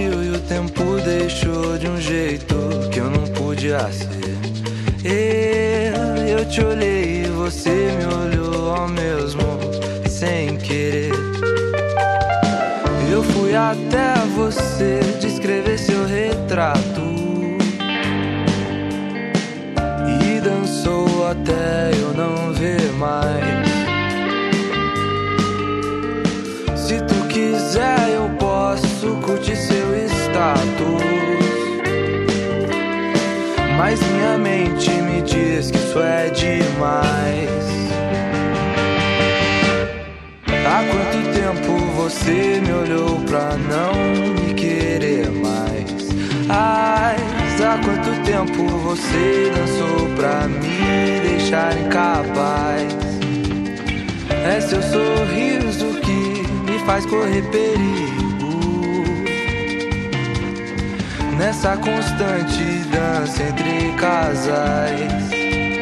abriu e o tempo deixou de um jeito que eu não podia ser. Eu te olhei e você me olhou ao mesmo, sem querer. Eu fui até você descrever seu retrato e dançou até eu não ver mais. Se tu quiser eu posso curtir seu status, mas minha mente me diz que isso é demais. Há quanto tempo você me olhou pra não me querer mais? Há quanto tempo você dançou pra me deixar incapaz? É seu sorriso que me faz correr perigo nessa constante dança entre casais.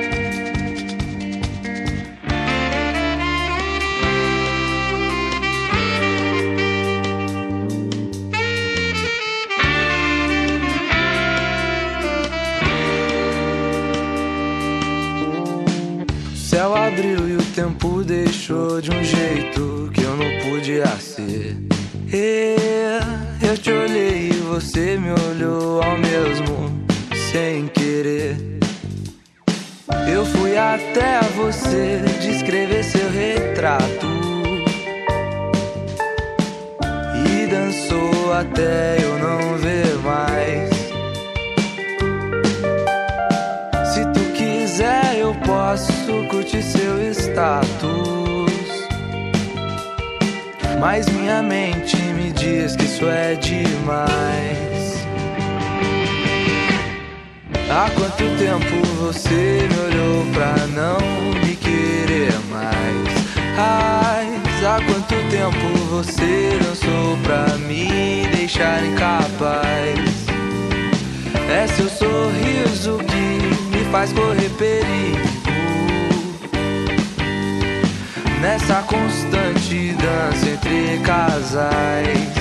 O céu abriu e o tempo deixou de um jeito que eu não podia ser. Eu te olhei e você me olhou ao mesmo, sem querer. Eu fui até você descrever seu retrato e dançou até eu não ver mais. Se tu quiser eu posso curtir seu status, mas minha mente me diz que isso é demais. Há quanto tempo você me olhou pra não me querer mais? Há quanto tempo você dançou pra me deixar incapaz? É seu sorriso que me faz correr perigo nessa constante dança entre casais.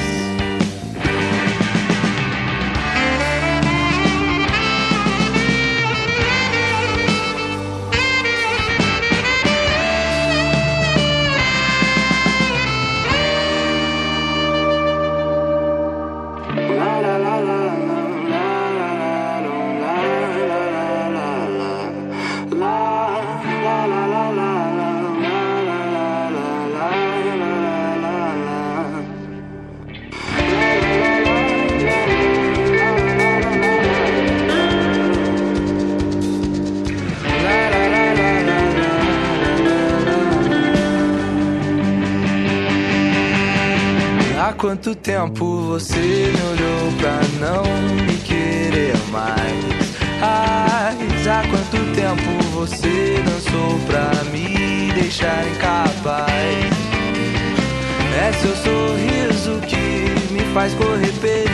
Há quanto tempo você me olhou pra não me querer mais? Há quanto tempo você dançou pra me deixar incapaz? É seu sorriso que me faz correr perigo